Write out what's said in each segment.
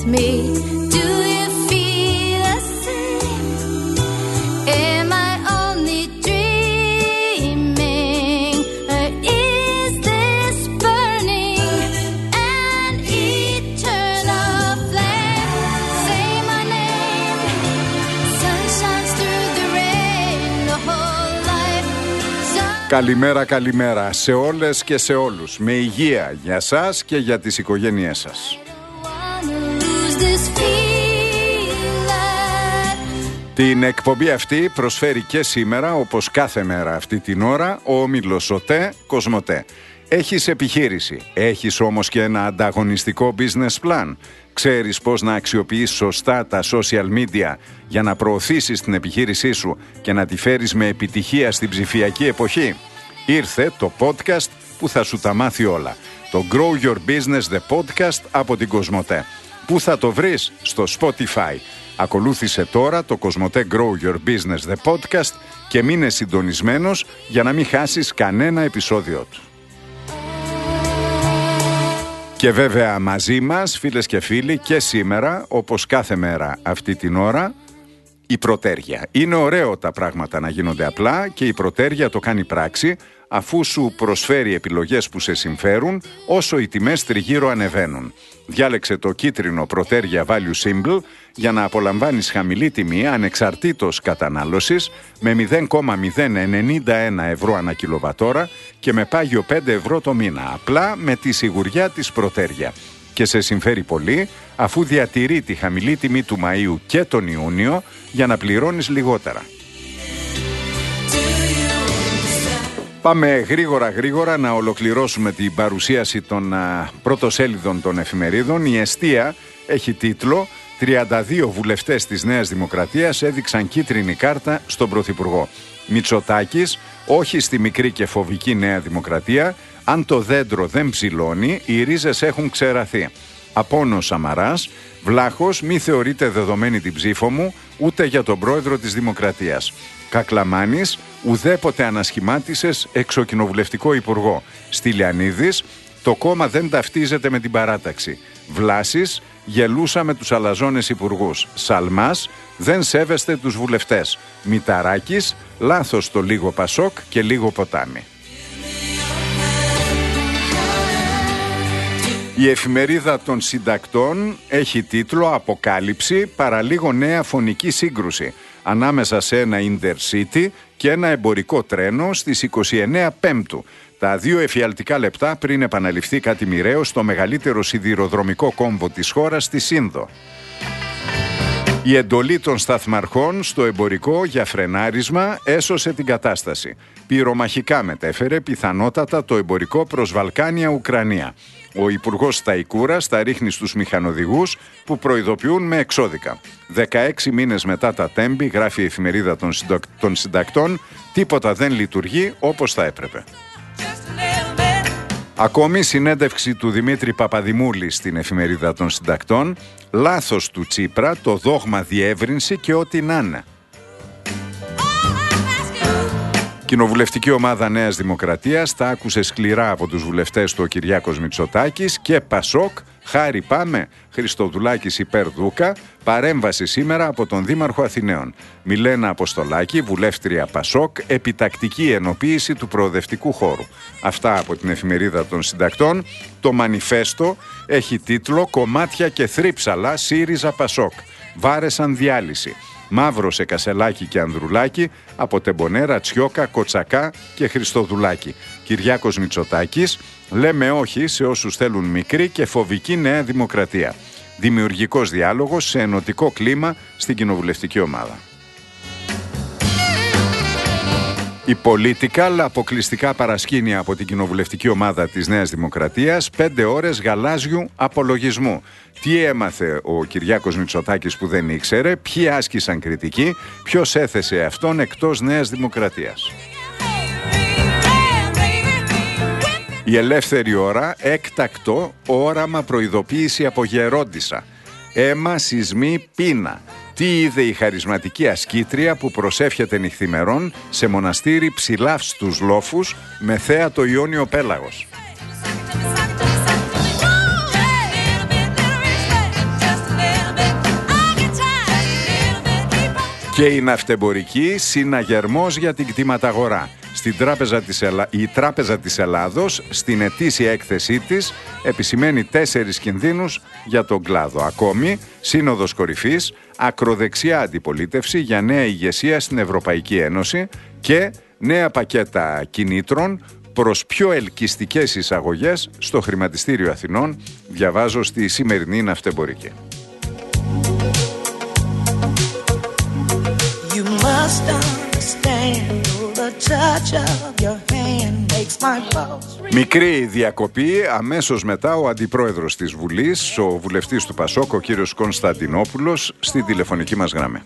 me. Do you feel the same? Am I only dreaming? Or is this burning an eternal flame? Say my name. Sun shines through the rain. The whole life. Καλημέρα, καλημέρα σε όλες και σε όλους. Με υγεία για σας και για τις οικογένειές σας. Την εκπομπή αυτή προσφέρει και σήμερα, όπως κάθε μέρα αυτή την ώρα, ο όμιλος ΟΤΕ Κοσμοτέ. Έχεις επιχείρηση, έχεις όμως και ένα ανταγωνιστικό business plan. Ξέρεις πώς να αξιοποιείς σωστά τα social media για να προωθήσεις την επιχείρησή σου και να τη φέρεις με επιτυχία στην ψηφιακή εποχή. Ήρθε το podcast που θα σου τα μάθει όλα. Το Grow Your Business The Podcast από την Κοσμοτέ. Πού θα το βρεις? Στο Spotify. Ακολούθησε τώρα το Κοσμοτέ Grow Your Business The Podcast και μείνε συντονισμένος για να μην χάσεις κανένα επεισόδιο του. Και βέβαια μαζί μας, φίλες και φίλοι, και σήμερα, όπως κάθε μέρα αυτή την ώρα, η Πρωτέρια. Είναι ωραίο τα πράγματα να γίνονται απλά και η Πρωτέρια το κάνει πράξη, αφού σου προσφέρει επιλογές που σε συμφέρουν όσο οι τιμές τριγύρω ανεβαίνουν. Διάλεξε το κίτρινο Πρωτέρια Value Symbol για να απολαμβάνεις χαμηλή τιμή ανεξαρτήτως κατανάλωσης με 0,091 ευρώ ανά κιλοβατόρα και με πάγιο 5 ευρώ το μήνα, απλά με τη σιγουριά της Πρωτέρια. Και σε συμφέρει πολύ αφού διατηρεί τη χαμηλή τιμή του Μαΐου και τον Ιούνιο για να πληρώνεις λιγότερα. Πάμε γρήγορα να ολοκληρώσουμε την παρουσίαση των πρωτοσέλιδων των εφημερίδων. Η Εστία έχει τίτλο «32 βουλευτές της Νέας Δημοκρατίας έδειξαν κίτρινη κάρτα στον Πρωθυπουργό». Μητσοτάκης, όχι στη μικρή και φοβική Νέα Δημοκρατία. Αν το δέντρο δεν ψηλώνει, οι ρίζες έχουν ξεραθεί. Απόνος Σαμαράς, Βλάχος, μη θεωρείτε δεδομένη την ψήφο μου, ούτε για τον πρόεδρο της Δημοκρατίας. Κακλαμάνης, ουδέποτε ανασχημάτισες εξοκοινοβουλευτικό υπουργό. Στυλιανίδης, το κόμμα δεν ταυτίζεται με την παράταξη. Βλάσης, γελούσα με τους αλαζόνες υπουργούς. Σαλμάς, δεν σέβεστε τους βουλευτές. Μηταράκης, λάθος το λίγο Πασόκ και λίγο ποτάμι. Η εφημερίδα των συντακτών έχει τίτλο «Αποκάλυψη, παραλίγο νέα φωνική σύγκρουση» ανάμεσα σε ένα Intercity και ένα εμπορικό τρένο στις 29 Πέμπτου. Τα 2 εφιαλτικά λεπτά πριν επαναληφθεί κάτι μοιραίο στο μεγαλύτερο σιδηροδρομικό κόμβο της χώρας, στη Σύνδο. Η εντολή των σταθμαρχών στο εμπορικό για φρενάρισμα έσωσε την κατάσταση. Πυρομαχικά μετέφερε πιθανότατα το εμπορικό προς Βαλκάνια, Ουκρανία. Ο Υπουργός Σταϊκούρας τα ρίχνει στους μηχανοδηγούς που προειδοποιούν με εξώδικα. 16 μήνες μετά τα τέμπη, γράφει η εφημερίδα των συντακτών, τίποτα δεν λειτουργεί όπως θα έπρεπε. Ακόμη συνέντευξη του Δημήτρη Παπαδημούλη στην εφημερίδα των συντακτών, λάθος του Τσίπρα, το δόγμα διεύρυνση και ό,τι να είναι. Κοινοβουλευτική ομάδα Νέας Δημοκρατίας τα άκουσε σκληρά από τους βουλευτές του ο Κυριάκος Μητσοτάκης και Πασόκ, χάρη πάμε, Χριστοδουλάκης υπέρ Δούκα, παρέμβαση σήμερα από τον Δήμαρχο Αθηναίων. Μιλένα Αποστολάκη, βουλεύτρια Πασόκ, επιτακτική ενοποίηση του προοδευτικού χώρου. Αυτά από την εφημερίδα των συντακτών. Το μανιφέστο έχει τίτλο «Κομμάτια και θρύψαλα ΣΥΡΙΖΑ Πασόκ. Βάρεσαν διάλυση». Μαύρο σε Κασελάκη και Ανδρουλάκη, από Τεμπονέρα, Τσιόκα, Κοτσακά και Χριστοδουλάκη. Κυριάκος Μητσοτάκης, λέμε όχι σε όσους θέλουν μικρή και φοβική Νέα Δημοκρατία. Δημιουργικός διάλογος σε ενωτικό κλίμα στην κοινοβουλευτική ομάδα. Η Political, αποκλειστικά παρασκήνια από την κοινοβουλευτική ομάδα της Νέας Δημοκρατίας, 5 ώρες γαλάζιου απολογισμού. Τι έμαθε ο Κυριάκος Μητσοτάκης που δεν ήξερε, ποιοι άσκησαν κριτική, ποιος έθεσε αυτόν εκτός Νέας Δημοκρατίας. Η Ελεύθερη Ώρα, έκτακτο όραμα προειδοποίηση από Γερόντισσα. Αίμα, σεισμοί, πείνα. Τι είδε η χαρισματική ασκήτρια που προσεύχεται νυχθημερών σε μοναστήρι ψηλά στους λόφους με θέα το Ιόνιο Πέλαγος. Και η ναυτεμπορική συναγερμός για την κτηματαγορά. Η Τράπεζα της Ελλάδος στην ετήσια έκθεσή της επισημαίνει 4 κινδύνους για τον κλάδο. Ακόμη, σύνοδος κορυφής, ακροδεξιά αντιπολίτευση για νέα ηγεσία στην Ευρωπαϊκή Ένωση και νέα πακέτα κινήτρων προς πιο ελκυστικές εισαγωγές στο χρηματιστήριο Αθηνών, διαβάζω στη σημερινή ναυτεμπορική. Μικρή διακοπή, αμέσως μετά ο αντιπρόεδρος της Βουλής, ο βουλευτής του Πασόκ, ο κύριος Κωνσταντινόπουλος, στην τηλεφωνική μας γραμμή.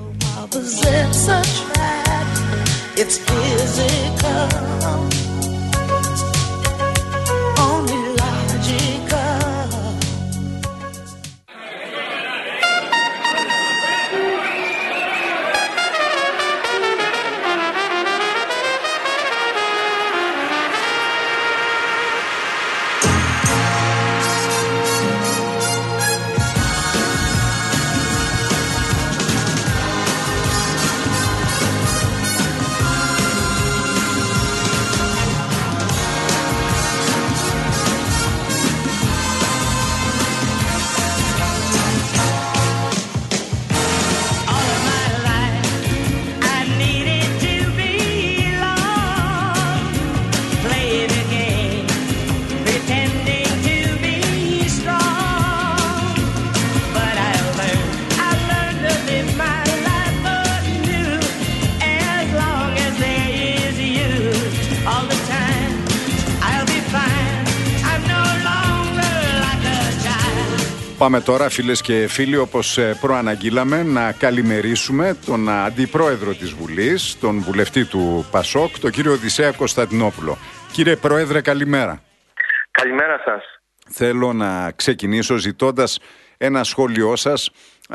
Πάμε τώρα, φίλες και φίλοι, όπως προαναγγείλαμε, να καλημερίσουμε τον αντιπρόεδρο της Βουλής, τον βουλευτή του Πασόκ, τον κύριο Οδυσσέα Κωνσταντινόπουλο. Κύριε Πρόεδρε, καλημέρα. Καλημέρα σας. Θέλω να ξεκινήσω ζητώντας ένα σχόλιο σας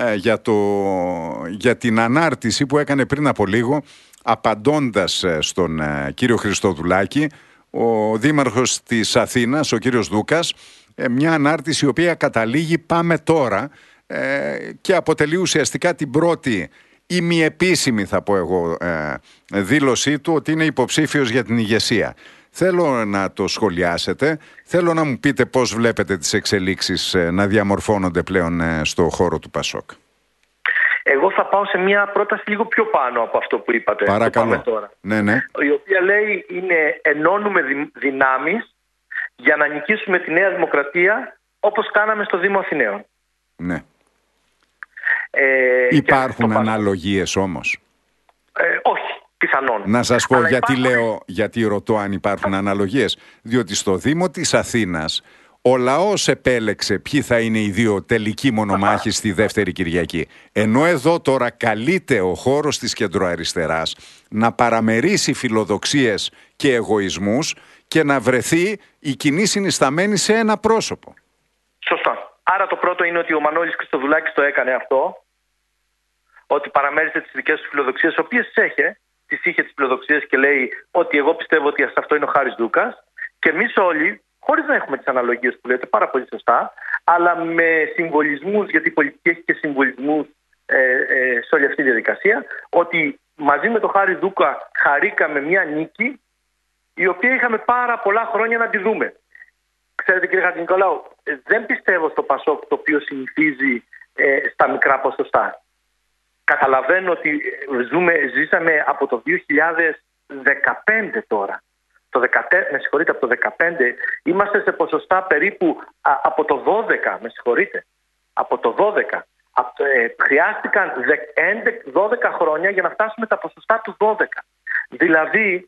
για την ανάρτηση που έκανε πριν από λίγο, απαντώντας στον κύριο Χριστοδουλάκη, ο δήμαρχος της Αθήνας, ο κύριος Δούκας, μια ανάρτηση η οποία καταλήγει «Πάμε τώρα» και αποτελεί ουσιαστικά την πρώτη ημιεπίσημη, θα πω εγώ, δήλωσή του ότι είναι υποψήφιος για την ηγεσία. Θέλω να το σχολιάσετε, θέλω να μου πείτε πώς βλέπετε τις εξελίξεις να διαμορφώνονται πλέον στο χώρο του Πασόκ. Εγώ θα πάω σε μια πρόταση λίγο πιο πάνω από αυτό που είπατε. Παρακαλώ. Τώρα. Ναι. Η οποία λέει είναι ενώνουμε δυνάμεις για να νικήσουμε τη Νέα Δημοκρατία όπως κάναμε στο Δήμο Αθηναίων. Ναι. Υπάρχουν αναλογίες όμως? Όχι, πιθανόν. Να σας πω γιατί ρωτώ αν υπάρχουν αναλογίες. Διότι στο Δήμο της Αθήνας ο λαός επέλεξε ποιοι θα είναι οι δύο τελικοί μονομάχοι στη δεύτερη Κυριακή. Ενώ εδώ τώρα καλείται ο χώρος της κεντροαριστεράς να παραμερίσει φιλοδοξίες και εγωισμούς και να βρεθεί η κοινή συνισταμένη σε ένα πρόσωπο. Σωστά. Άρα το πρώτο είναι ότι ο Μανώλης Χριστοδουλάκης το έκανε αυτό, ότι παραμέρισε τις δικές του φιλοδοξίες, τις οποίες τις είχε τις φιλοδοξίες και λέει ότι εγώ πιστεύω ότι αυτό είναι ο Χάρης Δούκας, και εμείς όλοι, χωρίς να έχουμε τις αναλογίες που λέτε πάρα πολύ σωστά, αλλά με συμβολισμούς, γιατί η πολιτική έχει και συμβολισμούς σε όλη αυτή τη διαδικασία, ότι μαζί με τον Χάρη Δούκα χαρήκαμε μια νίκη η οποία είχαμε πάρα πολλά χρόνια να τη δούμε. Ξέρετε, κύριε Χατζηνικολάου, δεν πιστεύω στο Πασόκ το οποίο συνηθίζει στα μικρά ποσοστά. Καταλαβαίνω ότι ζήσαμε από το 2015 τώρα. Από το 2015 είμαστε σε ποσοστά περίπου από το 12, από το 12. Χρειάστηκαν 12 χρόνια για να φτάσουμε τα ποσοστά του 12. Δηλαδή,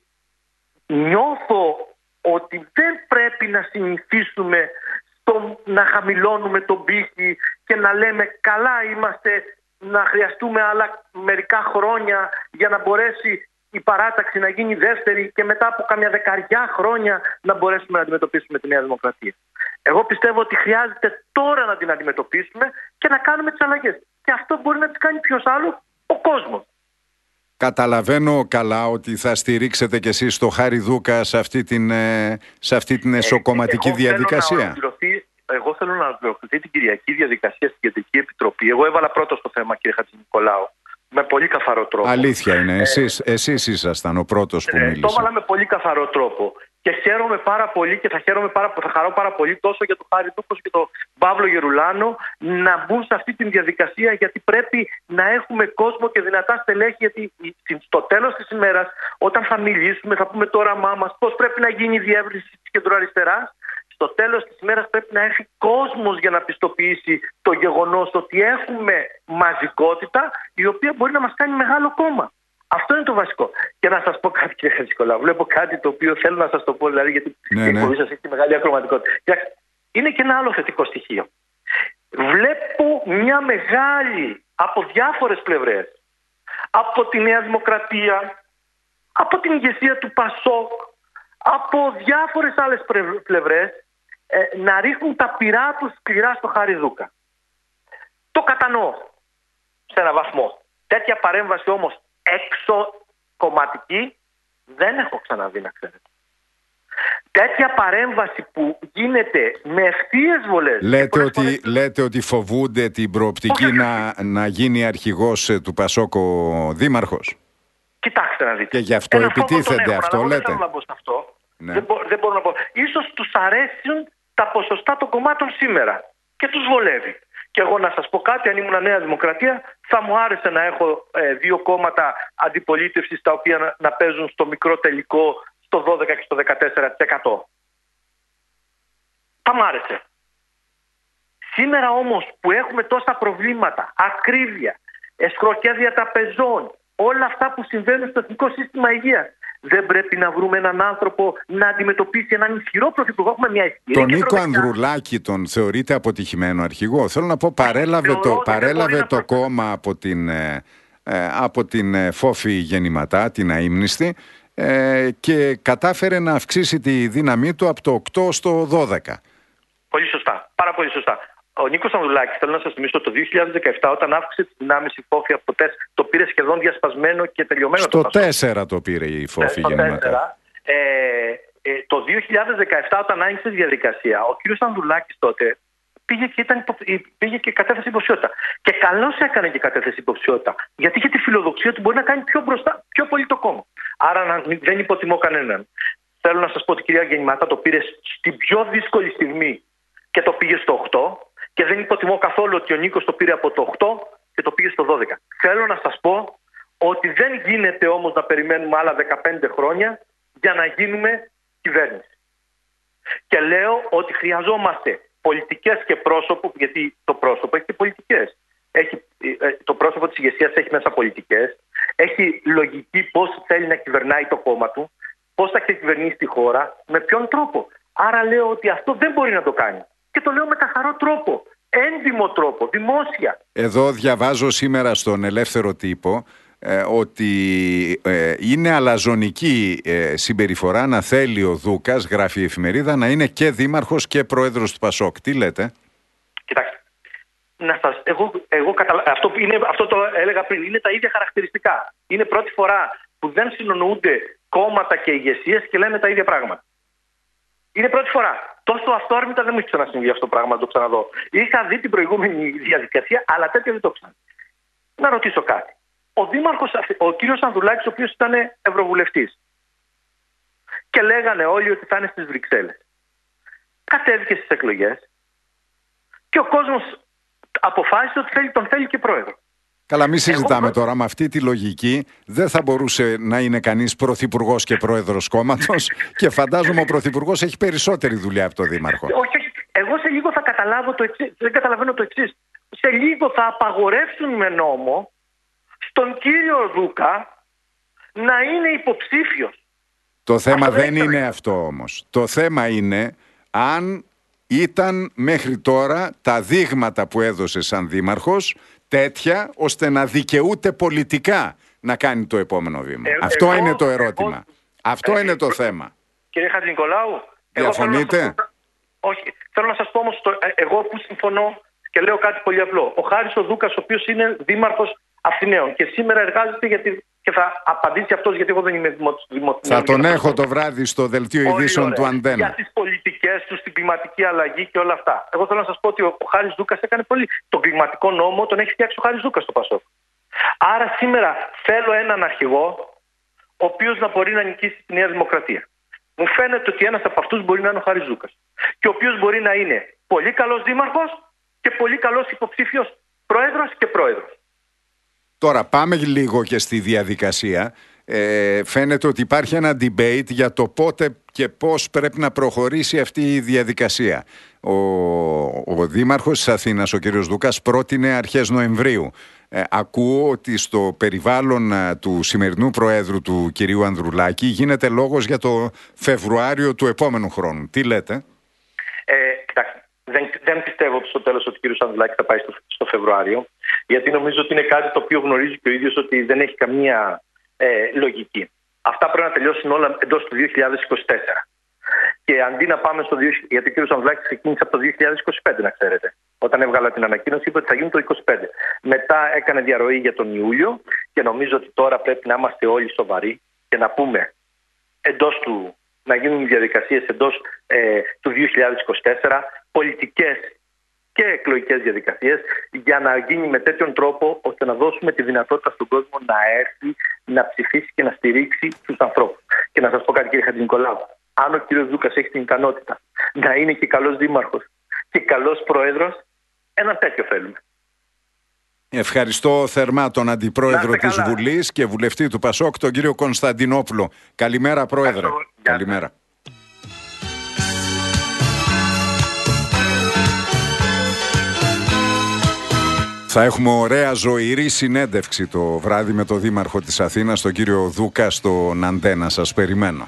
νιώθω ότι δεν πρέπει να συνηθίσουμε να χαμηλώνουμε τον πύχη και να λέμε καλά είμαστε, να χρειαστούμε άλλα μερικά χρόνια για να μπορέσει η παράταξη να γίνει δεύτερη και μετά από καμιά δεκαριά χρόνια να μπορέσουμε να αντιμετωπίσουμε τη Νέα Δημοκρατία. Εγώ πιστεύω ότι χρειάζεται τώρα να την αντιμετωπίσουμε και να κάνουμε τις αλλαγές. Και αυτό μπορεί να τις κάνει ποιος άλλο? Ο κόσμος. Καταλαβαίνω καλά ότι θα στηρίξετε κι εσείς το Χάρη Δούκα σε αυτή την εσωκομματική διαδικασία. Εγώ θέλω να ολοκληρωθεί την Κυριακή διαδικασία στην Κεντρική Επιτροπή. Εγώ έβαλα πρώτο στο θέμα, κύριε Χατζηνικολάου. με πολύ καθαρό τρόπο. Αλήθεια είναι. Εσείς ήσασταν ο πρώτος που μίλησε. Το έβαλα με πολύ καθαρό τρόπο. Και χαίρομαι πάρα πολύ και θα χαρώ πάρα πολύ τόσο για τον Χάρη Δούκο και τον Παύλο Γερουλάνο να μπουν σε αυτή τη διαδικασία, γιατί πρέπει να έχουμε κόσμο και δυνατά στελέχη. Γιατί στο τέλος της ημέρας, όταν θα μιλήσουμε, θα πούμε το όραμά μας, πώς πρέπει να γίνει η διεύρυνση της κεντροαριστεράς. Στο τέλος της ημέρας πρέπει να έρθει κόσμος για να πιστοποιήσει το γεγονός ότι έχουμε μαζικότητα η οποία μπορεί να μας κάνει μεγάλο κόμμα. Αυτό είναι το βασικό. Και να σας πω κάτι, κύριε Χατζηνικολάου. Βλέπω κάτι το οποίο θέλω να σας το πω, δηλαδή, γιατί η εκπομπή σας έχει μεγάλη ακροματικότητα. Είναι και ένα άλλο θετικό στοιχείο. Βλέπω μια μεγάλη, από διάφορες πλευρές, από τη Νέα Δημοκρατία, από την ηγεσία του ΠΑΣΟΚ, από διάφορες άλλες πλευρές, να ρίχνουν τα πυρά τους σκληρά στο Χάρη Δούκα. Το κατανοώ σε έναν βαθμό. Τέτοια παρέμβαση όμως έξω κομματική δεν έχω ξαναδεί, να ξέρετε. Τέτοια παρέμβαση που γίνεται με ευθείες βολές. Λέτε ότι φοβούνται την προοπτική να γίνει αρχηγός του ΠΑΣΟΚ ο δήμαρχος. Κοιτάξτε να δείτε. Και γι' αυτό επιτίθενται αυτό, λέτε. Δεν θέλω να μπω σε αυτό. Ναι. Δεν μπορώ να πω. Ίσως τους αρέσουν τα ποσοστά των κομμάτων σήμερα και τους βολεύει. Και εγώ να σας πω κάτι, αν ήμουν Νέα Δημοκρατία, θα μου άρεσε να έχω δύο κόμματα αντιπολίτευσης τα οποία να παίζουν στο μικρό τελικό στο 12 και στο 14%. Θα μου άρεσε. Σήμερα όμως που έχουμε τόσα προβλήματα, ακρίβεια, εσχροκέρδεια τραπεζών, όλα αυτά που συμβαίνουν στο εθνικό σύστημα υγείας, δεν πρέπει να βρούμε έναν άνθρωπο να αντιμετωπίσει έναν ισχυρό πρωθυπουργό? Έχουμε μια ισχυρή. Τον Νίκο Ανδρουλάκη τον θεωρείτε αποτυχημένο αρχηγό? Θέλω να πω, παρέλαβε το κόμμα από την Φόφη Γεννηματά, την αείμνηστη, και κατάφερε να αυξήσει τη δύναμή του από το 8 στο 12. Πολύ σωστά. Πάρα πολύ σωστά. Ο Νίκος Ανδρουλάκης, θέλω να σας θυμίσω, το 2017, όταν αύξησε τις δυνάμεις η Φόφη από το 4, το πήρε σχεδόν διασπασμένο και τελειωμένο. Στο 4 το πήρε η Φόφη Γεννηματά. Το 2017, όταν άνοιξε τη διαδικασία, ο κύριος Ανδρουλάκης τότε πήγε και κατέθεσε υποψηφιότητα. Και καλώς έκανε και κατέθεσε υποψηφιότητα. Γιατί είχε τη φιλοδοξία του μπορεί να κάνει πιο μπροστά, πιο πολύ το κόμμα. Άρα δεν υποτιμώ κανέναν. Θέλω να σας πω ότι η κυρία Γεννηματά το πήρε στην πιο δύσκολη στιγμή και το πήγε στο 8. Και δεν υποτιμώ καθόλου ότι ο Νίκος το πήρε από το 8 και το πήγε στο 12. Θέλω να σας πω ότι δεν γίνεται όμως να περιμένουμε άλλα 15 χρόνια για να γίνουμε κυβέρνηση. Και λέω ότι χρειαζόμαστε πολιτικές και πρόσωπο, γιατί το πρόσωπο έχει και πολιτικές. Το πρόσωπο της ηγεσίας έχει μέσα πολιτικές, έχει λογική πώς θέλει να κυβερνάει το κόμμα του, πώς θα κυβερνήσει τη χώρα, με ποιον τρόπο. Άρα λέω ότι αυτό δεν μπορεί να το κάνει. Και το λέω με καθαρό τρόπο, έντιμο τρόπο, δημόσια. Εδώ διαβάζω σήμερα στον Ελεύθερο Τύπο ότι είναι αλαζονική συμπεριφορά να θέλει ο Δούκας, γράφει η εφημερίδα, να είναι και δήμαρχος και πρόεδρος του ΠΑΣΟΚ. Τι λέτε? Κοιτάξτε, αυτό το έλεγα πριν, είναι τα ίδια χαρακτηριστικά. Είναι πρώτη φορά που δεν συνονοούνται κόμματα και ηγεσίες και λένε τα ίδια πράγματα. Είναι πρώτη φορά. Τόσο αυθόρμητα δεν μου έχει ξανασυμβεί αυτό το πράγμα, να το ξαναδώ. Είχα δει την προηγούμενη διαδικασία, αλλά τέτοια δεν το ξαναδεί. Να ρωτήσω κάτι. Ο δήμαρχος, ο κύριος Ανδρουλάκης, ο οποίος ήταν ευρωβουλευτής, και λέγανε όλοι ότι θα είναι στις Βρυξέλλες, κατέβηκε στις εκλογές και ο κόσμος αποφάσισε ότι τον θέλει και πρόεδρο. Καλά, μην συζητάμε τώρα. Με αυτή τη λογική δεν θα μπορούσε να είναι κανείς πρωθυπουργός και πρόεδρος κόμματος και φαντάζομαι ο πρωθυπουργός έχει περισσότερη δουλειά από το δήμαρχο. Όχι. Εγώ σε λίγο θα καταλάβω το εξής. Δεν καταλαβαίνω το εξής. Σε λίγο θα απαγορεύσουν με νόμο στον κύριο Δούκα να είναι υποψήφιος. Το θέμα δεν είναι αυτό όμως. Το θέμα είναι αν ήταν μέχρι τώρα τα δείγματα που έδωσε σαν δήμαρχος τέτοια ώστε να δικαιούται πολιτικά να κάνει το επόμενο βήμα. Αυτό είναι το ερώτημα. Αυτό είναι το θέμα. Κύριε Χατζηνικολάου, διαφωνείτε? Όχι. Θέλω να σας πω όμως, εγώ που συμφωνώ και λέω κάτι πολύ απλό. Ο Χάρης ο Δούκας, ο οποίος είναι δήμαρχος Αθηναίων και σήμερα εργάζεται και θα απαντήσει αυτός, γιατί εγώ δεν είμαι δημοτικός. Θα τον έχω το βράδυ στο δελτίο ειδήσεων του Αντένα. Για τις πολιτικές του, στην κλιματική αλλαγή και όλα αυτά. Εγώ θέλω να σας πω ότι ο Χάρης Δούκας έκανε πολύ. Τον κλιματικό νόμο τον έχει φτιάξει ο Χάρης Δούκας στο ΠΑΣΟΚ. Άρα σήμερα θέλω έναν αρχηγό ο οποίος να μπορεί να νικήσει τη Νέα Δημοκρατία. Μου φαίνεται ότι ένας από αυτούς μπορεί να είναι ο Χάρης Ζούκας. Και ο οποίος μπορεί να είναι πολύ καλός δήμαρχος και πολύ καλός υποψήφιος πρόεδρος και πρόεδρος. Τώρα πάμε λίγο και στη διαδικασία. Φαίνεται ότι υπάρχει ένα debate για το πότε και πώς πρέπει να προχωρήσει αυτή η διαδικασία. Ο Δήμαρχος της Αθήνας, ο κ. Δούκας, πρότεινε αρχές Νοεμβρίου. Ακούω ότι στο περιβάλλον του σημερινού Προέδρου, του κυρίου Ανδρουλάκη, γίνεται λόγος για το Φεβρουάριο του επόμενου χρόνου. Τι λέτε? Κοιτάξτε, δεν πιστεύω ότι στο τέλος ότι ο κ. Ανδρουλάκη θα πάει στο Φεβρουάριο, γιατί νομίζω ότι είναι κάτι το οποίο γνωρίζει και ο ίδιος ότι δεν έχει καμία λογική. Αυτά πρέπει να τελειώσουν όλα εντός του 2024. Και αντί να πάμε στο 2024, γιατί ο κ. Ανδρουλάκης ξεκίνησε από το 2025, να ξέρετε. Όταν έβγαλα την ανακοίνωση, είπε ότι θα γίνει το 2025. Μετά έκανε διαρροή για τον Ιούλιο και νομίζω ότι τώρα πρέπει να είμαστε όλοι σοβαροί και να πούμε να γίνουν διαδικασίες εντός του 2024, πολιτικές και εκλογικές διαδικασίες, για να γίνει με τέτοιον τρόπο ώστε να δώσουμε τη δυνατότητα στον κόσμο να έρθει, να ψηφίσει και να στηρίξει τους ανθρώπους. Και να σας πω κάτι, κύριε Χατζηνικολάου. Αν ο κύριος Δούκας έχει την ικανότητα να είναι και καλός δήμαρχος και καλός πρόεδρος, ένα τέτοιο θέλουμε. Ευχαριστώ θερμά τον Αντιπρόεδρο της Βουλής και βουλευτή του ΠΑΣΟΚ, τον κύριο Κωνσταντινόπουλο. Καλημέρα, Πρόεδρε. Καλημέρα. Θα έχουμε ωραία ζωηρή συνέντευξη το βράδυ με τον Δήμαρχο της Αθήνας, τον κύριο Δούκα, στον Αντένα. Σας περιμένω.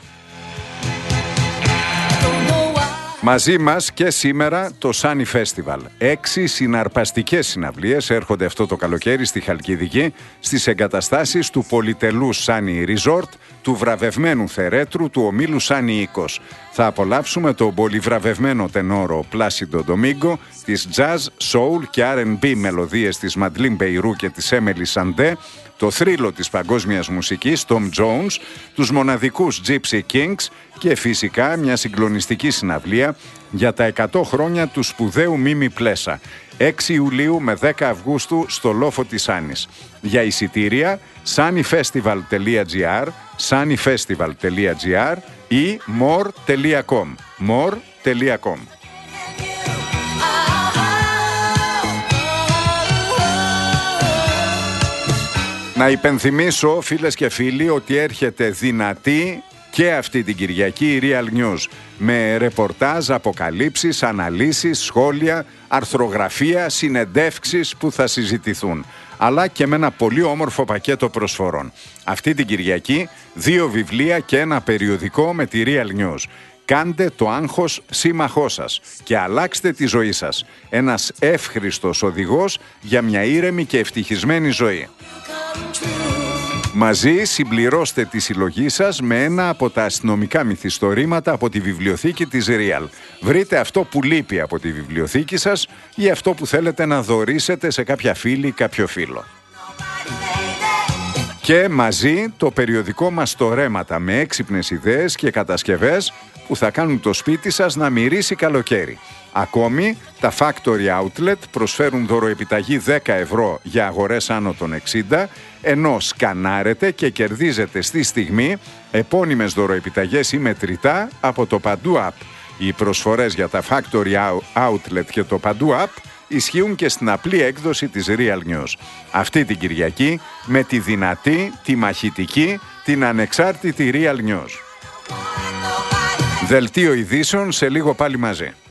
Μαζί μας και σήμερα το Sunny Festival. 6 συναρπαστικές συναυλίες έρχονται αυτό το καλοκαίρι στη Χαλκιδική, στις εγκαταστάσεις του πολυτελούς Sunny Resort, του βραβευμένου Θερέτρου, του ομίλου Sunny Oikos. Θα απολαύσουμε τον πολυβραβευμένο τενόρο Πλάσιντο Ντομίγκο, τις jazz, soul και R&B μελωδίες της Μαντλίν Μπεϊρού και της Έμελι Σαντέ, το θρύλο της παγκόσμιας μουσικής, Tom Jones, τους μοναδικούς Gypsy Kings και φυσικά μια συγκλονιστική συναυλία για τα 100 χρόνια του σπουδαίου Μίμη Πλέσα. 6 Ιουλίου με 10 Αυγούστου στο Λόφο της Άνης. Για εισιτήρια sunnyfestival.gr, sunnyfestival.gr ή more.com. more.com. Να υπενθυμίσω, φίλες και φίλοι, ότι έρχεται δυνατή και αυτή την Κυριακή η Real News, με ρεπορτάζ, αποκαλύψεις, αναλύσεις, σχόλια, αρθρογραφία, συνεντεύξεις που θα συζητηθούν, αλλά και με ένα πολύ όμορφο πακέτο προσφορών. Αυτή την Κυριακή 2 βιβλία και ένα περιοδικό με τη Real News. Κάντε το άγχος σύμμαχό σας και αλλάξτε τη ζωή σας. Ένας εύχριστος οδηγός για μια ήρεμη και ευτυχισμένη ζωή. Μαζί συμπληρώστε τη συλλογή σας με ένα από τα αστυνομικά μυθιστορήματα από τη βιβλιοθήκη της Real. Βρείτε αυτό που λείπει από τη βιβλιοθήκη σας ή αυτό που θέλετε να δωρήσετε σε κάποια φίλη ή κάποιο φίλο. Και μαζί το περιοδικό μας το Ρέματα, με έξυπνες ιδέες και κατασκευές που θα κάνουν το σπίτι σας να μυρίσει καλοκαίρι. Ακόμη, τα Factory Outlet προσφέρουν δωροεπιταγή 10 ευρώ για αγορές άνω των 60, ενώ σκανάρετε και κερδίζετε στη στιγμή επώνυμες δωροεπιταγές ή μετρητά από το Παντού App. Οι προσφορές για τα Factory Outlet και το Παντού App ισχύουν και στην απλή έκδοση της Real News. Αυτή την Κυριακή με τη δυνατή, τη μαχητική, την ανεξάρτητη Real News. Δελτίο ειδήσεων σε λίγο πάλι μαζί.